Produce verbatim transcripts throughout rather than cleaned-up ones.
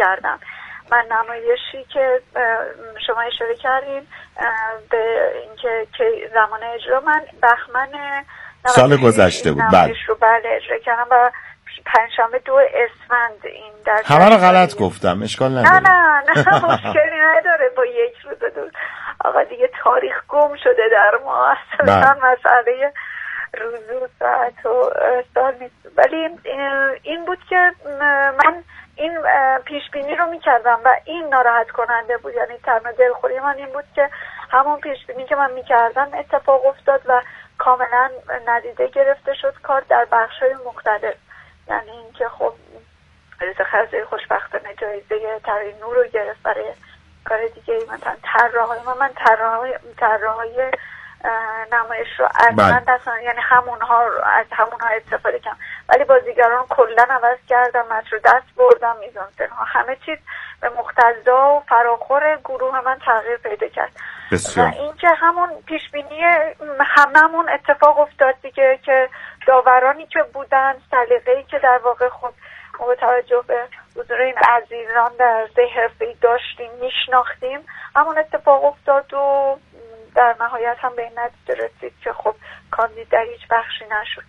کردم. من نمایشی که شما اشاره کردین به اینکه که زمان اجرا من بهمن سال گذشته بود. بله رو بله اجرا کردم و پنجشنبه دو اسفند این در همه رو غلط گفتم، اشکال نداره. نه نه نه مشکلی نداره با یک روز دو. آقا دیگه تاریخ گم شده در ما اصلا، مسئله روز و ساعت و سال نیست. ولی این بود که من این پیش بینی رو میکردم و این ناراحت کننده بود، یعنی تنها دلخوری من این بود که همون پیش بینی که من میکردم اتفاق افتاد و کاملا ندیده گرفته شد کار در بخش‌های مختلف. یعنی اینکه خب رضا خزایی خوشبختانه جایزه طراحی نور رو گرفت برای کار دیگه، مثلا طراحای من من طراحای طراحای نمایش رو از من دستان، یعنی همونها رو از همونها استفاده کردم، ولی بازیگران کلا عوض کردم، متن رو دست بردم، میزانسن‌ها همه چیز به مقتضا و فراخور گروه من تغییر پیدا کرد. بسیار. و این که همون پیش بینی هممون اتفاق افتاد دیگه، که داورانی که بودن، سلیقه‌ای که در واقع خود با توجه به حضور این عزیزان در حوزه حرفه‌ای داشتیم میشناختیم، همون اتفاق افتاد و در نهایت هم به این نتیجه رسید که خب کاندید در هیچ بخشی نشد.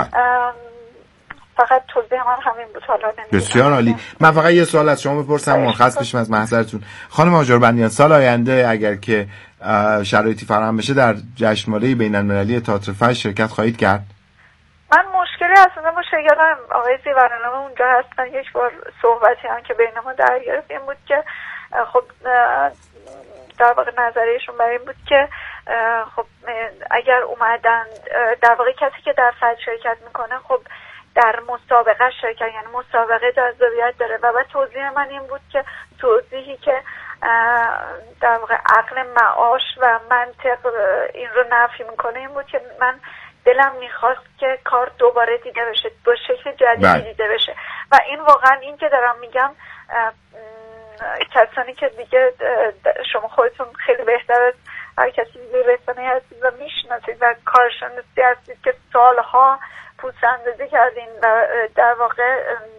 فقط توضیح من همین بود. حالا نمیدونم. بسیار عالی. من فقط یه سوال از شما بپرسم مرخص بشم از محضرتون. خانم آجربندیان، سال آینده اگر که شرایطی فراهم بشه در جشنواره بین‌المللی تئاتر فجر شرکت خواهید کرد؟ من مشکلی اصلا با شرکت هم آقای زیورانامه اونجا هستن، یک بار صحبتی هم که بین ما در گرفت این بود که خب در واقع نظریشون برای این بود که خب اگر اومدن در واقع کسی که در فجر شرکت میکنه خب در مسابقه شرکت، یعنی مسابقه جذابیت داره. و بعد توضیح من این بود که توضیحی که در واقع عقل معاش و منطق این رو نفی میکنه این بود که من دلم میخواست که کار دوباره دیده بشه، با شکل جدیدی دیده بشه. و این واقعا این که دارم میگم کسانی که دیگه شما خودتون خیلی بهتر از هر کسی دیگه رسانه‌ای هستید و میشناسید و کارشناسی هستید که سالها پوست اندازی کردین و در واقع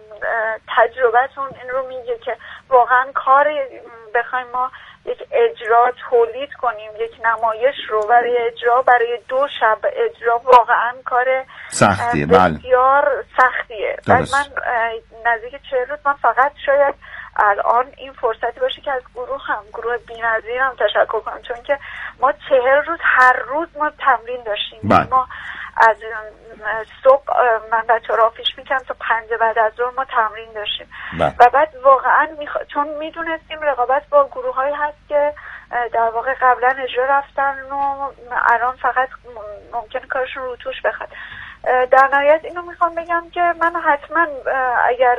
تجربتون این رو میگه که واقعا کار بخوایم ما یک اجرا تولید کنیم، یک نمایش رو برای اجرا برای دو شب اجرا واقعا کار سختیه، بسیار سختیه. بعد من نزدیک چهل روز من فقط شاید الان این فرصتی باشه که از گروه هم گروه بی‌نظیر هم تشکر کنم، چون که ما چهل روز هر روز ما تمرین داشتیم. بله. ما از صبح من بچه‌ها را پیش میکنم تا پنج بعد از ظهر ما تمرین داشتیم. بله. و بعد واقعا میخ... چون میدونستیم رقابت با گروه هایی هست که در واقع قبلا اجرا رفتن و الان فقط ممکنه کارشون رو توش بخواد. در نهایت اینو میخوام بگم که من حتما اگر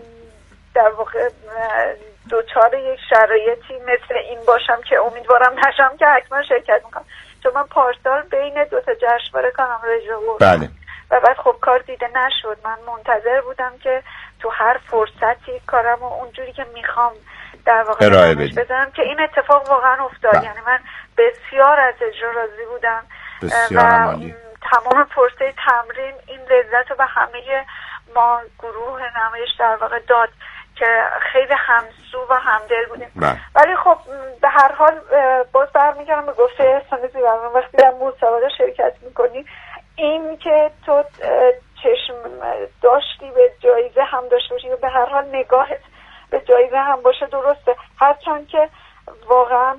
در واقع دوچار یک شرایطی مثل این باشم که امیدوارم نشم که حتما شرکت میکنم، چون من پارسال بین دو تا جشنواره کارم رو اجرا بردم. بله. و بعد خب کار دیده نشد. من منتظر بودم که تو هر فرصتی کارم رو اونجوری که میخوام در واقع ارائه بدم که این اتفاق واقعا افتاد. بله. یعنی من بسیار از اجرا راضی بودم بسیار و عالی. تمام فرصه تمرین این لذت رو به همه ما گروه نمایش در واقع داد که خیلی همسو و همدل بودیم. بله. ولی خب به هر حال باز برمیگردم به گفته احسان زیوران، وقتی در مسابقه شرکت میکنی این که تو چشم داشتی به جایزه هم داشته باشی و به هر حال نگاهت به جایزه هم باشه درسته، هرچند که واقعا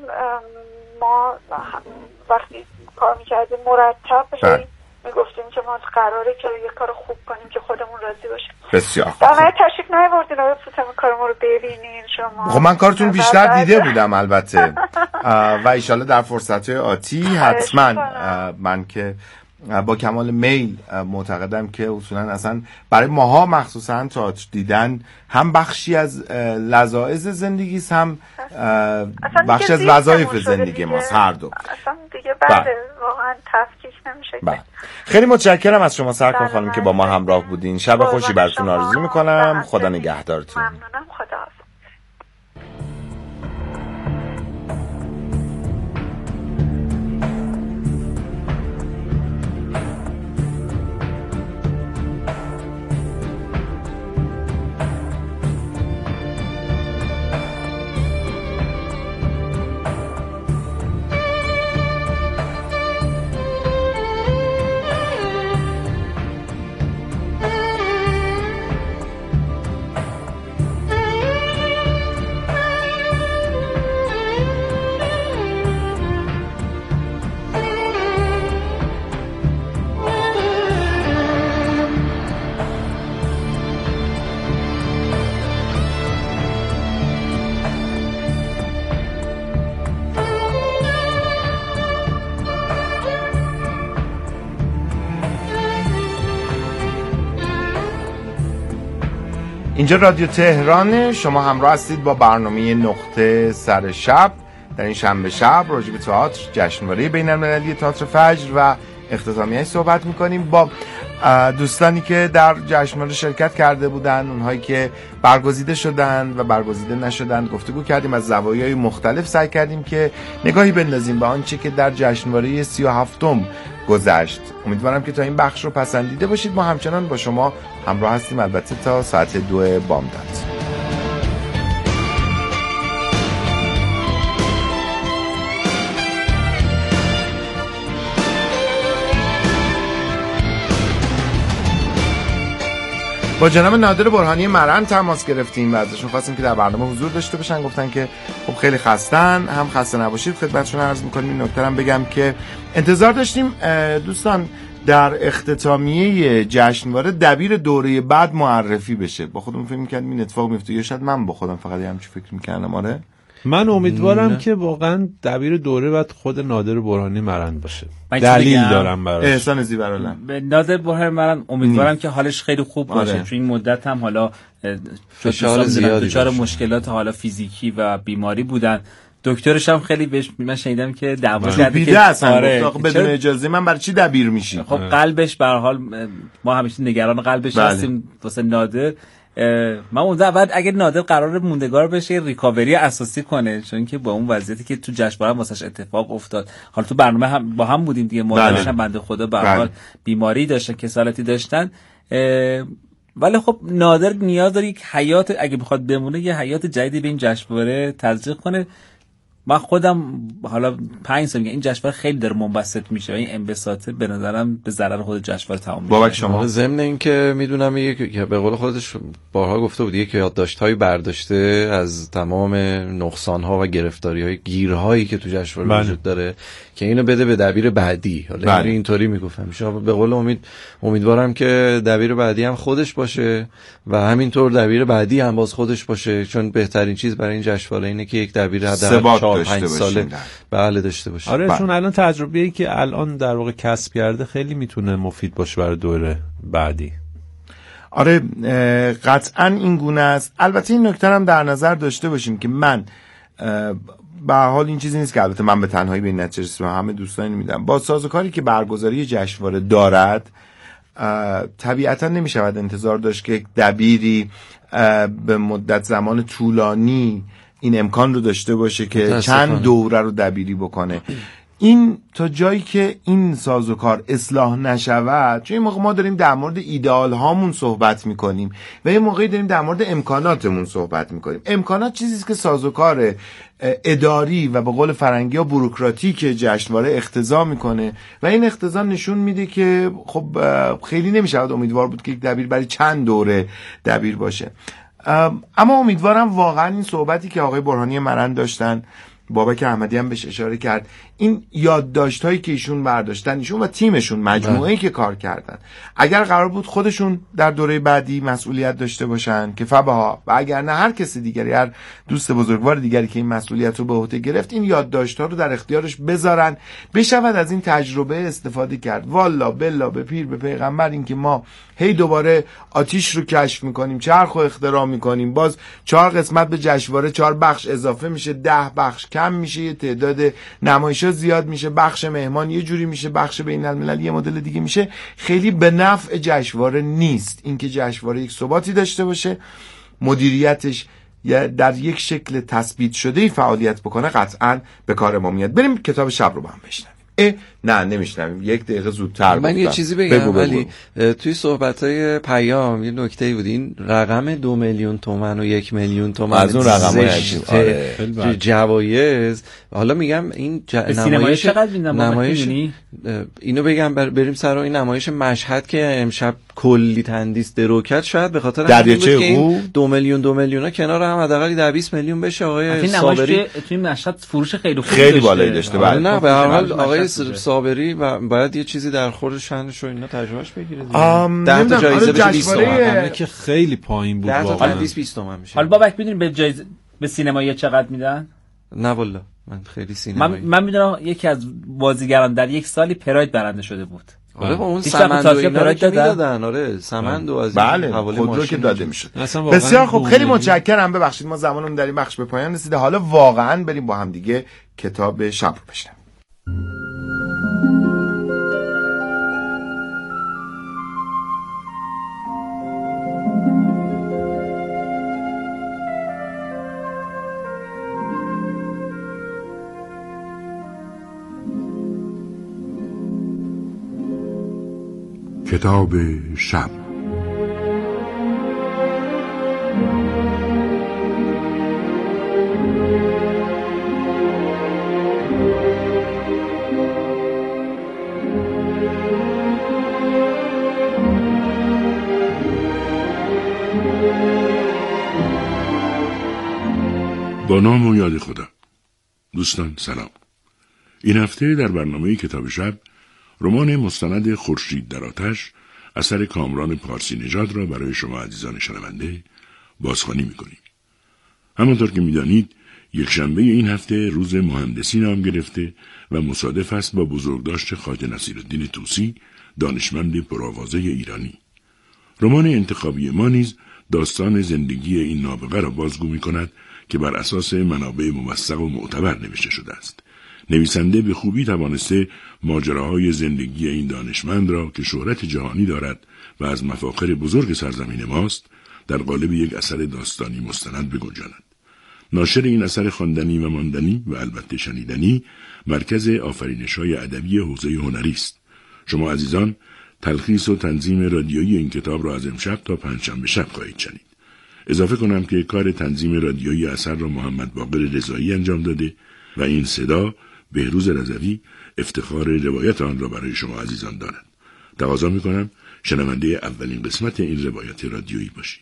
ما وقتی کار میکردیم مرتب بله. میگفتیم که ما قراره که یه کار خوب کنیم که خودمون راضی باشیم. بسیار در نهایت تشریف نیاوردین آقای فوتم کار ما رو ببینین شما. خب من کارتون بیشتر دیده بودم البته و ایشالله در فرصت‌های آتی حتما من که با کمال میل معتقدم که اصولا اصلا برای ماها مخصوصا تئاتر دیدن هم بخشی از لذایذ زندگی است، هم بخشی از وظایف زندگی ماست، هر دو. اصلا دیگه بعد واقعا تفکیک نمیشه. بله. خیلی متشکرم از شما سرکار خانم که با ما همراه بودین. شب خوشی براتون آرزو میکنم. خدا نگهدارتون. ممنونم. خدا حافظ. اینجا رادیو تهران، شما همراه هستید با برنامه نقطه سر شب. در این شنبه شب راجع به تئاتر، جشنواره بین‌المللی تئاتر فجر و اختتامیه‌اش صحبت می‌کنیم با دوستانی که در جشنواره شرکت کرده بودن، اونهایی که برگزیده شدن و برگزیده نشدن. گفتگو کردیم از زوایای مختلف، سعی کردیم که نگاهی بندازیم به آنچه که در جشنواره سی و هفتم گذشت. امیدوارم که تا این بخش رو پسندیده باشید. ما همچنان با شما همراه هستیم، البته تا ساعت دو بامداد. با جناب نادر برهانی مرن تماس گرفتیم و ازشون خواستیم که در برنامه حضور داشته باشن. گفتن که خب خیلی خستن، هم خسته نباشید. خدمتشون عرض می‌کنیم این نکته هم بگم که انتظار داشتیم دوستان در اختتامیه جشنواره دبیر دوره بعد معرفی بشه. با خودمون فکر می‌کردیم این اتفاق میفته، یا شاید من با خودم فقط همین فکر می‌کردم. آره من امیدوارم نه. که واقعا دبیر دوره بعد خود نادر برهانی مرن باشه. دلیل دارم براش. احسان زیبرالم به نادر برهانی مرن امیدوارم م. که حالش خیلی خوب باشه. آره. چون این مدت هم حالا فشار زیادی دچار مشکلات حالا فیزیکی و بیماری بودن. دکترش هم خیلی بهش من شنیدم که دعوا کرده که آره بدون اجازه من برای چی دبیر میشی. خب آره. قلبش به هر حال ما همیشه نگران قلبش بله. هستیم واسه نادر. من اون بعد اگه نادر قرار موندگار بشه ریکاوری اساسی کنه، چون که با اون وضعیتی که تو جشنواره واسش اتفاق افتاد، حالا تو برنامه هم با هم بودیم دیگه، مادرش هم بنده خدا به هر حال بیماری داشتن، کسالتی داشتن، ولی خب نادر نیاز داره یک حیات، اگه بخواد بمونه یه حیات جدیدی به این جشنواره تزریق کنه. من خودم حالا پنج سال میگم این جشنواره خیلی داره منبسط میشه و این انبساطه به نظرم به ضرر خود جشنواره تمام میشه. بابک شما؟ ضمن این که میدونم یه به قول خودش بارها گفته بود که یادداشت‌هایی برداشته از تمام نقصان‌ها و گرفتاری‌های گیرهایی که تو جشنواره وجود داره که اینو بده به دبیر بعدی. حالا اینطوری میگفتم میشه. به قول امید امیدوارم که دبیر بعدی هم خودش باشه و همینطور دبیر بعدی هم باز خودش باشه، چون بهترین چیز برای این جشنواره اینه که یک دبیر حداقل پنج ساله بله داشته باشه. آره بله. چون الان تجربه‌ای که الان در واقع کسب کرده خیلی میتونه مفید باشه برای دوره بعدی. آره قطعا این گونه است. البته این نکته هم در نظر داشته باشیم که من به هر حال این چیزی نیست که البته من به تنهایی به این نتیجه رسیدم، همه دوستان میدم با سازوکاری که برگزاری جشنواره دارد طبیعتا نمیشود انتظار داشت که دبیری به مدت زمان طولانی این امکان رو داشته باشه که چند دوره رو دبیری بکنه. این تا جایی که این سازوکار اصلاح نشود، چون این موقع ما داریم در مورد ایدئال هامون صحبت میکنیم و این موقعی داریم در مورد امکاناتمون صحبت میکنیم. امکانات چیزیست که سازوکار اداری و به قول فرنگی ها بوروکراتیک جشنواره اقتضا میکنه و این اقتضا نشون میده که خب خیلی نمیشود امیدوار بود که یک دبیر برای چند دوره دبیر باشه. اما امیدوارم واقعا این صحبتی که آقای برهانی مرن داشتن، بابک احمدی هم بهش اشاره کرد، این یادداشت‌هایی که ایشون برداشتن، ایشون و تیمشون مجموعه‌ای که کار کردن، اگر قرار بود خودشون در دوره بعدی مسئولیت داشته باشن که فبها، و اگر نه هر کسی دیگری، هر دوست بزرگوار دیگری که این مسئولیت رو به عهده گرفت، این یادداشت‌ها رو در اختیارش بذارن، بشود از این تجربه استفاده کرد. والا بلا به پیر به پیغمبر این که ما هی دوباره آتیش رو کشف میکنیم، چرخ رو اختراع میکنیم، باز چهار قسمت به جشنواره چهار بخش اضافه میشه، ده بخش کم میشه، یه تعداد نمایش‌ها زیاد میشه، بخش مهمان یه جوری میشه، بخش بین‌المللی یه مدل دیگه میشه، خیلی به نفع جشنواره نیست. اینکه جشنواره یک ثباتی داشته باشه، مدیریتش در یک شکل تثبیت شده فعالیت بکنه، قطعاً به کار ما میاد. بریم کتاب شب رو با هم بشنویم. اه نه نمیشنویم، یک دقیقه زودتر من گفتم. یه چیزی بگم ولی توی صحبت‌های پیام یه نکته‌ای بود، این رقم دو میلیون تومان و یک میلیون تومان از اون رقم‌های آره. جوایز. حالا میگم این ج... نمایش چقدر نمایش اینو بگم بر... بریم سر این نمایش مشهد که امشب کلی تندیس دروکت، شاید به خاطر دریاچه قو دو میلیون دو میلیونا کنار هم حداقل در بیست میلیون بشه. آقای صابری توی مشهد فروش خیلی خوبی خیلی بالایی داشته. بله نه به هر حال آقای صابری و باید یه چیزی در خورد شأنش رو اینا تجربهش بگیره دیگه. ده تا جایزه بشه بیست تومن که خیلی پایین بود واقعا. بیست بیست تومن میشه. حالا بابک میدونی به جایزه به سینمایی چقدر میدن؟ نه والله من خیلی سینمایی من من میدونم یکی از بازیگران در یک سالی پراید برنده شده بود. آره با اون سمند و اینا که میدادن. آره سمند و از بله خودرو که داده میشد. بسیار خوب، خیلی متشکرم. ببخشید ما زمانمون در این بخش به پایان رسیده. حالا واقعا بریم با هم دیگه کتاب شب رو بشنویم. کتاب شب. با نام و یاد خدا. دوستان سلام. این هفته در برنامه کتاب شب رمان مستند خورشید در آتش اثر کامران پارسی نژاد را برای شما عزیزان شنونده بازخوانی می‌کنیم. همانطور که می‌دانید یک شنبه این هفته روز مهندسی نام گرفته و مصادف است با بزرگداشت خواجه نصیرالدین طوسی، دانشمند پرآوازه ایرانی. رمان انتخابی ما نیز داستان زندگی این نابغه را بازگو می‌کند که بر اساس منابع موثق و معتبر نوشته شده است. نویسنده به خوبی توانسته ماجراهای زندگی این دانشمند را که شهرت جهانی دارد و از مفاخر بزرگ سرزمین ماست در قالب یک اثر داستانی مستند بگنجاند. ناشر این اثر خواندنی و ماندنی و البته شنیدنی مرکز آفرینش‌های ادبی حوزه هنری است. شما عزیزان تلخیص و تنظیم رادیویی این کتاب را از امشب تا پنجشنبه شب خواهید شنید. اضافه کنم که کار تنظیم رادیویی اثر را محمد باقر رضایی انجام داده و این صدا بهروز رضوی افتخار روایت آن را برای شما عزیزان دارد. تقاضا می‌کنم شنونده اولین قسمت این روایت رادیویی باشید.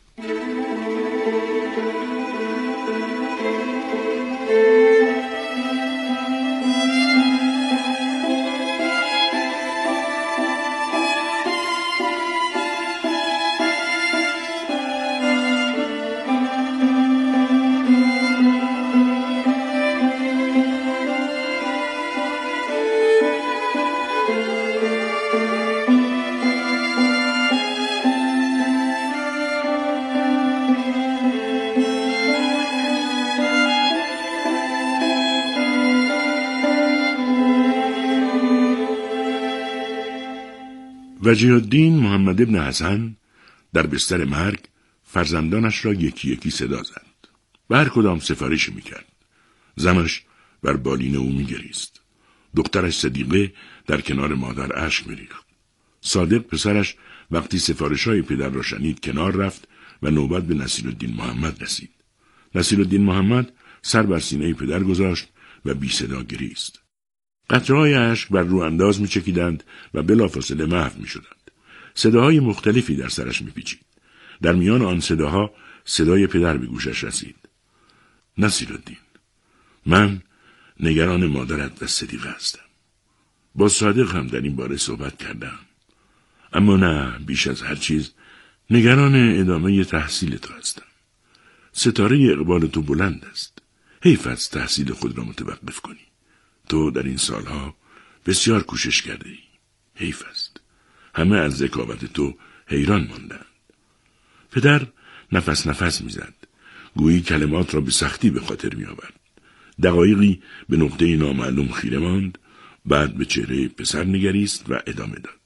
وجیه‌الدین محمد ابن حسن در بستر مرگ فرزندانش را یکی یکی صدا زد و هر کدام سفارش میکرد. زنش بر بالین او میگریست. دخترش صدیقه در کنار مادر اشک میریخت. صادق پسرش وقتی سفارش‌های پدر را شنید کنار رفت و نوبت به نصیرالدین محمد رسید. نصیرالدین محمد سر بر سینه پدر گذاشت و بی صدا گریست. قطره‌های اشک بر رو انداز می چکیدند و بلافاصله محو می شدند. صداهای مختلفی در سرش می پیچید. در میان آن صداها صدای پدر به گوشش رسید. نصیرالدین، من نگران مادرت و صدیقه هستم. با صادق هم در این باره صحبت کردم. اما نه، بیش از هر چیز نگران ادامه تحصیل تو هستم. ستاره اقبال تو بلند است. حیف است تحصیل خود را متوقف کنی. تو در این سالها بسیار کوشش کرده ای. حیف است. همه از ذکاوت تو حیران ماندند. پدر نفس نفس میزد. گویی کلمات را به سختی به خاطر می آورد. دقایقی به نقطه نامعلوم خیره ماند، بعد به چهره پسر نگریست و ادامه داد.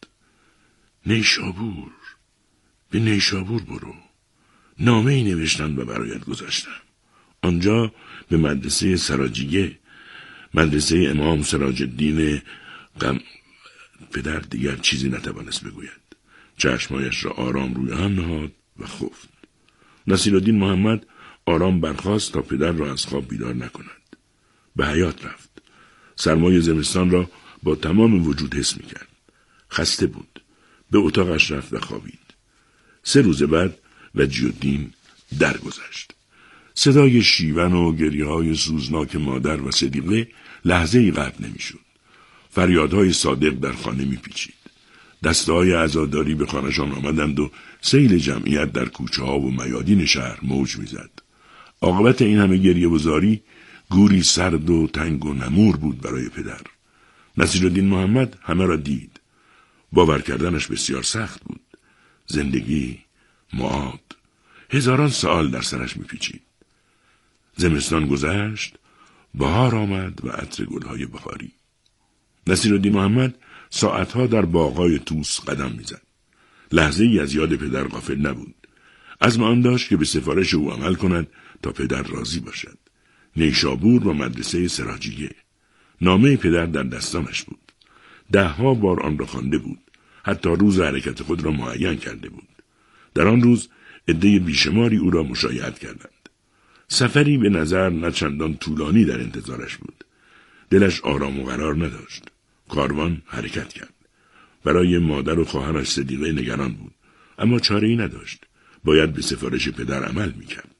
نیشابور، به نیشابور برو. نامه ای نوشتم و برایت گذاشتم. آنجا به مدرسه سراجیه، مدرسه امام سراج الدین قم... پدر دیگر چیزی نتوانست بگوید. چشمایش را آرام روی هم نهاد و خفت. نصیرالدین محمد آرام برخاست تا پدر را از خواب بیدار نکند. به حیاط رفت. سرمای زمستان را با تمام وجود حس می‌کرد. خسته بود. به اتاقش رفت و خوابید. سه روز بعد وجی‌الدین درگذشت. صدای شیون و گریه‌های سوزناک مادر و صدیقه لحظه‌ای قطع نمی‌شد. فریادهای صادق در خانه می‌پیچید. دسته‌های عزاداری به خانه‌شان آمدند و سیل جمعیت در کوچه‌ها و میادین شهر موج می‌زد. عاقبت این همه گریه‌وزاری گوری سرد و تنگ و نمور بود برای پدر. نصیرالدین محمد همه را دید. باور کردنش بسیار سخت بود. زندگی، معاد، هزاران سوال در سرش میپیچید. زمستان گذشت، بهار آمد و عطر گلهای بهاری. نصیرالدین محمد ساعتها در باغ‌های طوس قدم میزد. لحظه ای از یاد پدر غافل نبود. عزم آن داشت که به سفارش او عمل کند تا پدر راضی باشد. نیشابور و مدرسه سراجیه. نامه پدر در دستانش بود. ده ها بار آن را خوانده بود. حتی روز حرکت خود را معین کرده بود. در آن روز عده بیشماری او را مشایعت کردند. سفری به نظر نه چندان طولانی در انتظارش بود. دلش آرام و قرار نداشت. کاروان حرکت کرد. برای مادر و خواهرش صدیقه نگران بود. اما چاره‌ای نداشت. باید به سفارش پدر عمل میکرد.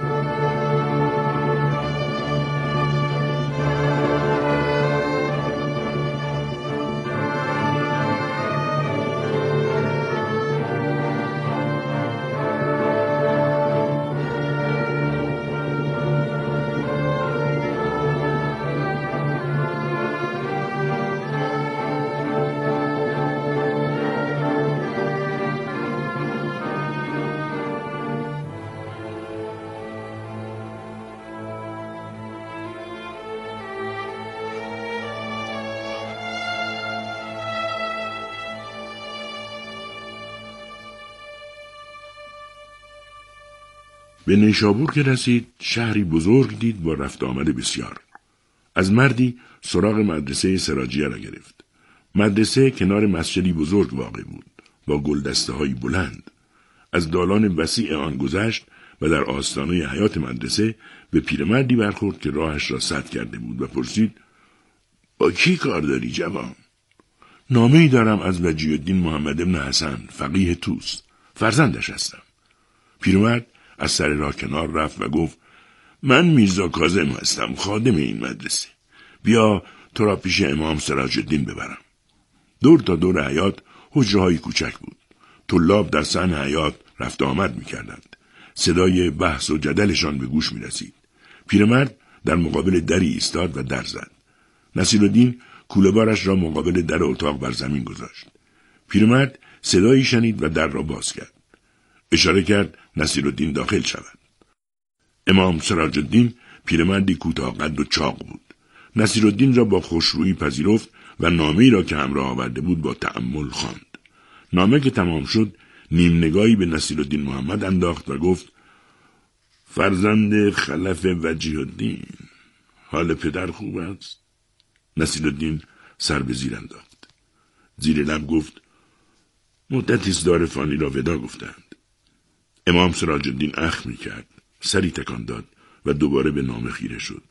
به نیشابور که رسید، شهری بزرگ دید با رفت آمد بسیار. از مردی سراغ مدرسه سراجیه را گرفت. مدرسه کنار مسجدی بزرگ واقع بود، با گلدسته های بلند. از دالان وسیع آن گذشت و در آستانه حیاط مدرسه به پیرمردی برخورد که راهش را سد کرده بود و پرسید: با کی کار داری جوان؟ نامه‌ای دارم از وجیه الدین محمد ابن حسن، فقیه طوس. فرزندش هستم. پیرمرد از سر راه کنار رفت و گفت: من میرزا کاظم هستم، خادم این مدرسه. بیا تو را پیش امام سراج الدین ببرم. دور تا دور حیاط حجره‌های کوچک بود. طلاب در صحن حیاط رفت آمد می‌کردند. صدای بحث و جدلشان به گوش می‌رسید. پیرمرد در مقابل دری ایستاد و در زد. نصیرالدین کوله‌بارش را مقابل در اتاق بر زمین گذاشت. پیرمرد صدایی شنید و در را باز کرد. اشاره کرد نصیرالدین داخل شود. امام سراج الدین پیرمردی کوتاه قد و چاق بود. نصیرالدین را با خوشرویی پذیرفت و نامه‌ای را که همراه آورده بود با تأمل خواند. نامه که تمام شد، نیم نگاهی به نصیرالدین محمد انداخت و گفت: فرزند خلف وجیه الدین، حال پدر خوب است؟ نصیرالدین سر به زیر انداخت. زیر لب گفت: مدتی است دار فانی را ودا گفتند. امام سراج الدین اخم می کرد، سری تکان داد و دوباره به نامه خیره شد.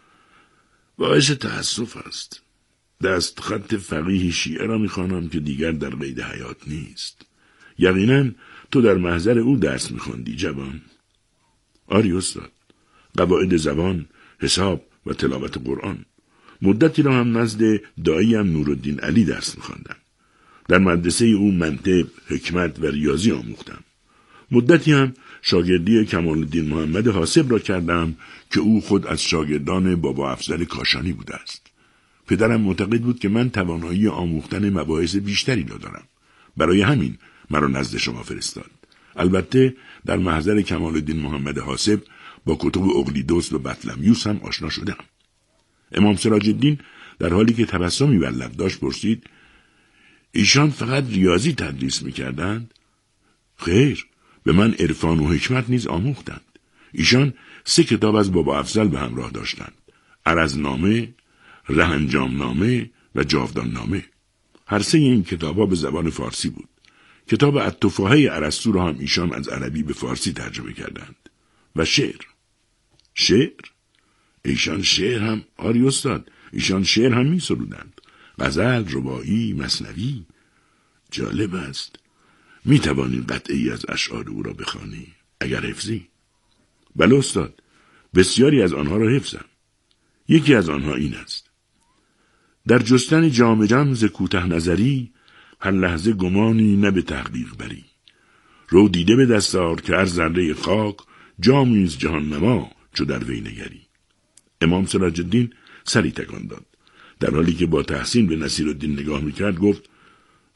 باعث تأسف است. دست خط فقیه شیعه را می خوانم که دیگر در قید حیات نیست. یقینا تو در محضر او درس می خوندی جوان. آری استاد. قواعد زبان، حساب و تلاوت قرآن. مدتی را هم نزد داییم نورالدین علی درس می خواندم. در مدرسه او منطق، حکمت و ریاضی آموختم. مدتی هم شاگردی کمال الدین محمد حاسب را کردم که او خود از شاگردان بابا افضل کاشانی بوده است. پدرم معتقد بود که من توانایی آموختن مباحث بیشتری را دارم. برای همین مرا نزد شما فرستاد. البته در محضر کمال الدین محمد حاسب با کتب اقلیدس و بطلمیوس هم آشنا شدم. امام سراج الدین در حالی که تبسمی بر لب داشت پرسید: ایشان فقط ریاضی تدریس می‌کردند؟ خیر، به من عرفان و حکمت نیز آموختند. ایشان سه کتاب از بابا افضل به همراه داشتند: عرضنامه، رهنجامنامه و جاوداننامه. هر سه این کتاب‌ها به زبان فارسی بود. کتاب التفاهه ارسطو را هم ایشان از عربی به فارسی ترجمه کردند. و شعر. شعر؟ ایشان شعر هم، آری استاد، ایشان شعر هم می سرودند. غزل، رباعی، مثنوی. جالب است. می توانی قطعی از اشعار او را بخوانی اگر حفظی؟ بله استاد، بسیاری از آنها را حفظم. یکی از آنها این است: در جستن جام جم ز کوته نظری، هر لحظه گمانی نه به تحقیق بری. رو دیده به دستار که هر ذره خاک، جامی از جهان نما چو در وی نگری. امام سراج الدین سری تکان داد. در حالی که با تحسین به نصیرالدین نگاه میکرد گفت: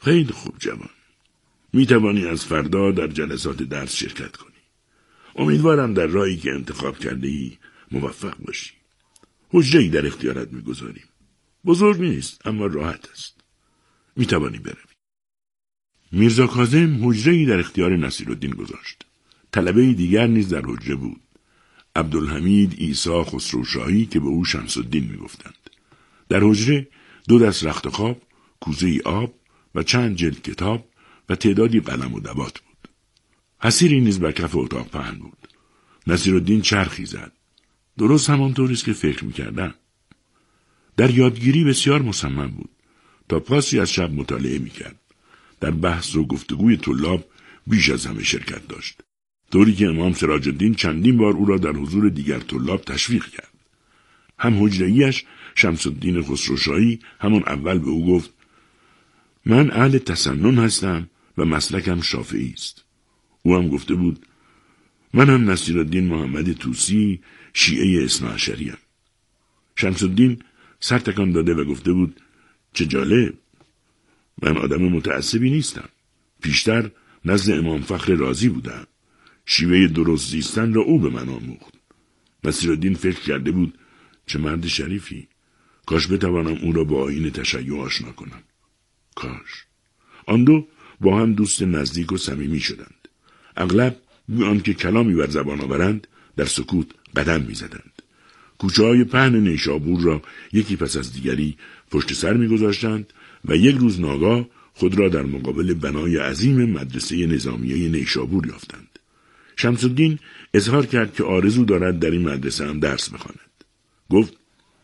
خیلی خوب جوان. می توانی از فردا در جلسات درس شرکت کنی. امیدوارم در راهی که انتخاب کرده ای موفق باشی. حجره‌ای در اختیارت می گذاریم. بزرگ نیست اما راحت است. می توانی بروی. میرزا کاظم حجره‌ای در اختیار نصیرالدین گذاشت. طلبه دیگر نیز در حجره بود. عبدالحمید عیسی خسروشاهی که به او شمس‌الدین می گفتند. در حجره دو دست رخت خواب، کوزه‌ای آب و چند جلد کتاب و تعدادی قلم و دوات بود. حسیری نیز بر کف اتاق پهن بود. نصیرالدین چرخی زد. درست همانطوری است که فکر می‌کردم. در یادگیری بسیار مصمم بود. تا پاسی از شب مطالعه می‌کرد. در بحث و گفتگوی طلاب بیش از همه شرکت داشت. طوری که امام سراج‌الدین چندین بار او را در حضور دیگر طلاب تشویق کرد. هم حجره‌ایش شمس‌الدین خسروشاهی همان اول به او گفت: من اهل تسنن هستم و مسلکم شافعی است. او هم گفته بود: من هم نصیرالدین محمد طوسی شیعه اثنا عشریم. شمس‌الدین سر تکان داده و گفته بود: چه جالب، من آدم متعصبی نیستم. پیشتر نزد امام فخر رازی بودم. شیوه درست زیستن را او به من آموخت. نصیرالدین فکر کرده بود چه مرد شریفی. کاش بتوانم او را با آیین تشیع آشنا کنم. کاش. آن دو با هم دوست نزدیک و صمیمی شدند. اغلب بی آنکه کلامی بر زبان آورند در سکوت قدم می‌زدند. کوچه‌های پهن نیشابور را یکی پس از دیگری پشت سر می‌گذاشتند و یک روز ناگاه خود را در مقابل بنای عظیم مدرسه نظامیه نیشابور یافتند. شمس‌الدین اظهار کرد که آرزو دارد در این مدرسه هم درس بخواند. گفت: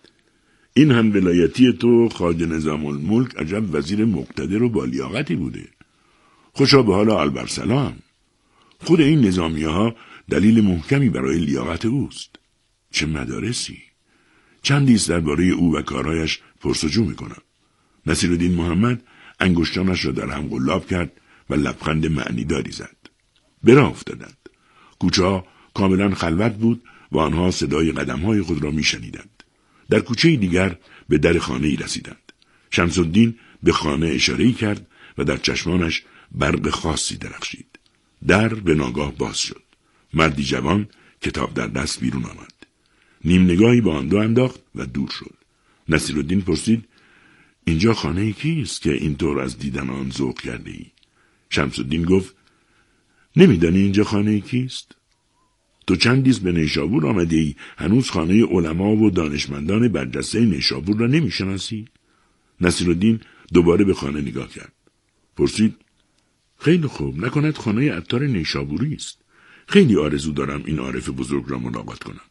این هم ولایتی تو خواجه نظام الملک عجب وزیر مقتدر و با لیاقتی بوده. خوشا به حال البرسلام. خود این نظامیه ها دلیل محکمی برای لیاقت اوست. چه مدارسی. چندیست درباره او و کارهایش پرسجو میکنم. نصیرالدین محمد انگشتانش را در هم قلاب کرد و لبخند معنیداری زد. براه افتادند. کوچه ها کاملا خلوت بود و آنها صدای قدمهای خود را میشنیدند. در کوچه دیگر به در خانه‌ای رسیدند. شمس‌الدین به خانه اشاره‌ای کرد و در چشمانش برق خاصی درخشید. در به ناگاه باز شد. مردی جوان کتاب در دست بیرون آمد. نیم نگاهی به آن دو انداخت و دور شد. نصیرالدین پرسید: اینجا خانه کیست که اینطور از دیدن آن ذوق کرده ای؟ شمس‌الدین گفت: نمیدانی اینجا خانه کیست؟ تو چندیز به نیشابور آمده ای، هنوز خانه علما و دانشمندان برجسته نیشابور را نمیشناسی؟ نصیرالدین دوباره به خانه نگاه کرد. پرسید: خیلی خوب، نکند خانه عطار نیشابوری است. خیلی آرزو دارم این عارف بزرگ را ملاقات کنم.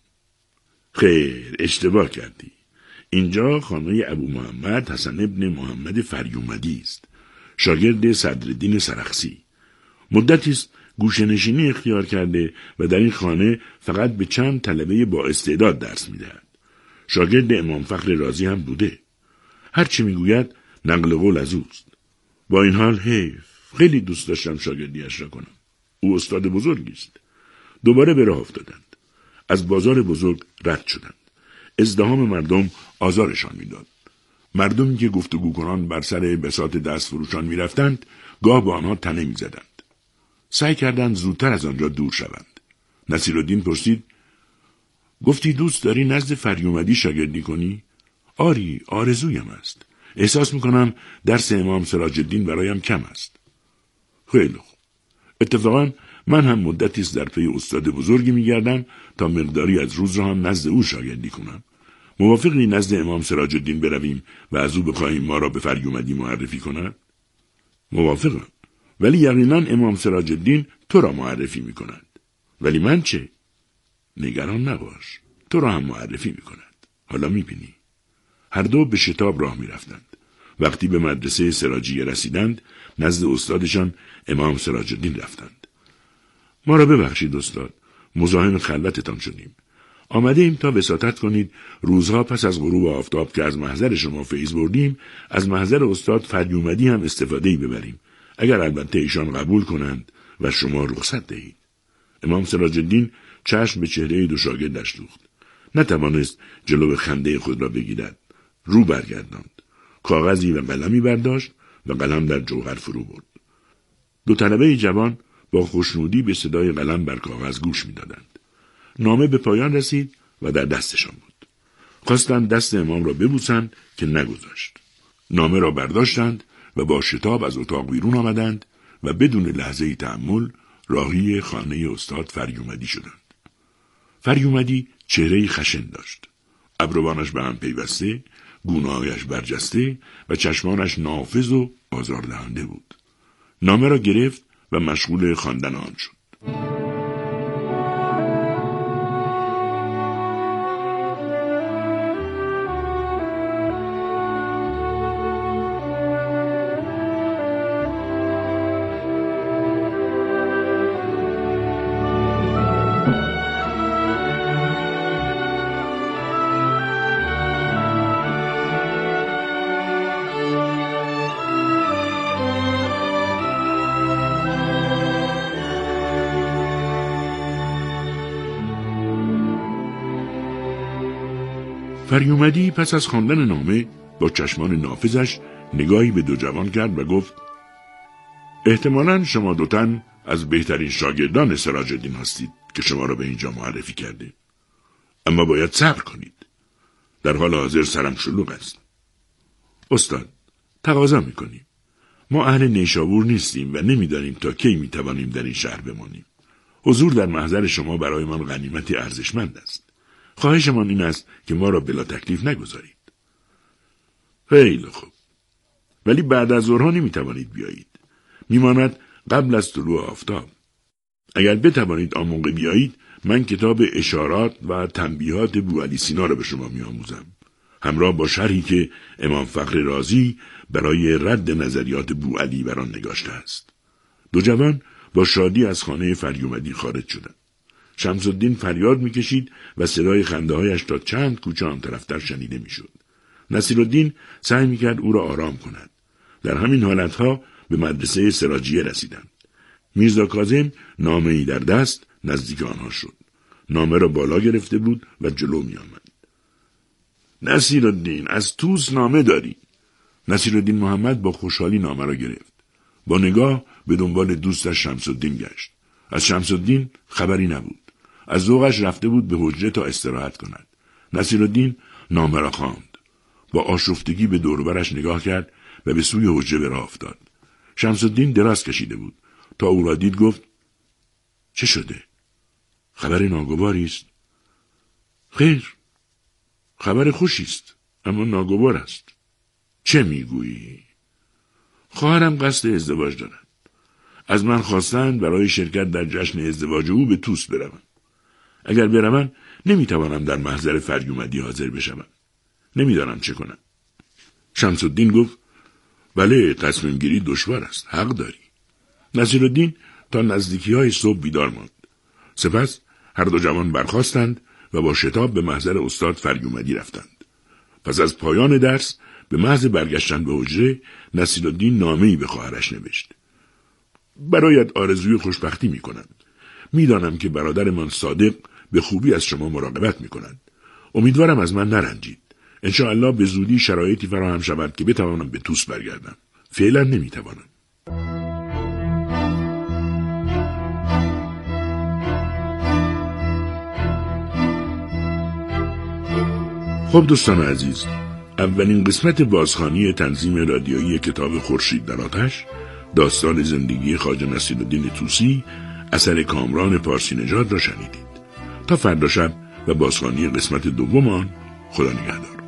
خیر، اشتباه کردی. اینجا خانه ابو محمد حسن ابن محمد فریومدی است، شاگرد صدرالدین سرخسی. مدتی است گوشه‌نشینی اختیار کرده و در این خانه فقط به چند طلبه با استعداد درس می‌دهد. شاگرد امام فخر رازی هم بوده. هر چی میگوید نقل قول از اوست. با این حال حیف، خیلی دوست داشتم شاگردیش را کنم. او استاد بزرگی است. دوباره به راه افتادند. از بازار بزرگ رد شدند. ازدحام مردم آزارشان میداد. مردمی که گفتگو کنان بر سر بساط دست فروشان میرفتند، گاه با آنها تنه میزدند. سعی کردند زودتر از آنجا دور شوند. نصیرالدین پرسید: گفتی دوست داری نزد فریومدی شاگردی کنی؟ آری، آرزویم است. احساس میکنم درس امام سراج‌الدین برایم کم است. خیلی خوب. اتفاقا من هم مدتی است در پی استاد بزرگی میگردم تا مقداری از روز را هم نزد او شاگردی کنم. موافقی نزد امام سراج‌الدین برویم و از او بخواهیم ما را به فریومدی معرفی کند؟ موافقم. ولی یقینا امام سراج‌الدین تو را معرفی میکند. ولی من چه؟ نگران نباش. تو را هم معرفی میکند. حالا میبینی. هر دو به شتاب راه میرفتند. وقتی به مدرسه سراجیه رسیدند، نزد استادشان امام سراج‌الدین رفتند. ما را ببخشید استاد، مزاحم خلوتتان شدیم. آمده ایم تا وساطت کنید روزها پس از غروب آفتاب که از محضر شما فیض بردیم، از محضر استاد فریومدی هم استفاده‌ای ببریم، اگر البته ایشان قبول کنند و شما رخصت دهید. امام سراج‌الدین چشم به چهره دو شاگردش دوخت. نتوانست جلو خنده خود را بگیرد. رو برگرداند. کاغذی و قلمی برداشت و قلم در جوهر فرو برد. دو طلبه جوان با خوشنودی به صدای قلم بر کاغذ گوش می‌دادند. نامه به پایان رسید و در دستشان بود. خواستند دست امام را ببوسند که نگذاشت. نامه را برداشتند و با شتاب از اتاق بیرون آمدند و بدون لحظه‌ای تأمل راهی خانه استاد فریومدی شدند. فریومدی چهره‌ای خشن داشت. ابروانش به هم پیوسته، گونه‌هایش برجسته و چشمانش نافذ و آزاردهنده بود. نامه را گرفت و مشغول خواندن آن شد. فریومدی پس از خواندن نامه با چشمان نافذش نگاهی به دو جوان کرد و گفت: احتمالاً شما دو تن از بهترین شاگردان سراج الدین هستید که شما را به اینجا معرفی کرده. اما باید صبر کنید. در حال حاضر سرم شلوغ است. استاد، تقاضا می‌کنیم. ما اهل نیشابور نیستیم و نمی‌دانیم تا کی می‌توانیم در این شهر بمانیم. حضور در محضر شما برای من غنیمتی ارزشمند است. خواهشمان این است که ما را بلا تکلیف نگذارید. خیلی خوب. ولی بعد از ظهرها نمی توانید بیایید. میماند قبل از طلوع آفتاب. اگر بتوانید آن موقع بیایید، من کتاب اشارات و تنبیهات بوعلی سینا را به شما میآموزم، همراه با شرحی که امام فخر رازی برای رد نظریات بوعلی بر آن نگاشته است. دو جوان با شادی از خانه فریومدی خارج شدند. شمس الدین فریاد میکشید و صدای خنده‌هایش تا چند کوچه آن طرفتر شنیده میشد. نصیرالدین سعی میکرد او را آرام کند. در همین حالتها به مدرسه سراجیه رسیدند. میرزا کاظم نامه‌ای در دست نزدیک آنها شد. نامه را بالا گرفته بود و جلو میآمد. نصیرالدین، از طوس نامه داری؟ نصیرالدین محمد با خوشحالی نامه را گرفت. با نگاه به دنبال دوستش شمس الدین گشت. از شمس الدین خبری نبود. از ذوقش رفته بود به حجره تا استراحت کند. نصیرالدین نامه را خواند. با آشفتگی به دور و برش نگاه کرد و به سوی حجره به راه افتاد. شمس الدین دراز کشیده بود. تا او را دید گفت: چه شده؟ خبر ناگواری است؟ خیر، خبر خوشی است، اما ناگوار است. چه میگویی؟ خواهرم قصد ازدواج دارد. از من خواستند برای شرکت در جشن ازدواج او به طوس بروم. اگر بروم نمیتوانم در محضر فریومدی حاضر بشوم. نمیدانم چه کنم. شمس الدین گفت: بله، تصمیم گیری دشوار است، حق داری. نصیرالدین تا نزدیکی های صبح بیدار ماند. سپس هر دو جوان برخاستند و با شتاب به محضر استاد فریومدی رفتند. پس از پایان درس به محض برگشتن به حجره، نصیرالدین نامه‌ای به خواهرش نوشت: برایت آرزوی خوشبختی می کنم. می دانم که برادرمان صادق به خوبی از شما مراقبت می کند. امیدوارم از من نرنجید. انشاءالله به زودی شرایطی فراهم شود که بتوانم به طوس برگردم. فعلا نمی توانم. خب دوستان عزیز، اولین قسمت بازخوانی تنظیم رادیویی کتاب خورشید در آتش، داستان زندگی خواجه نصیرالدین طوسی اثر کامران پارسی نژاد را شنیدید. تا فردا شب و بازخوانی قسمت دوم آن، خدا نگهدار.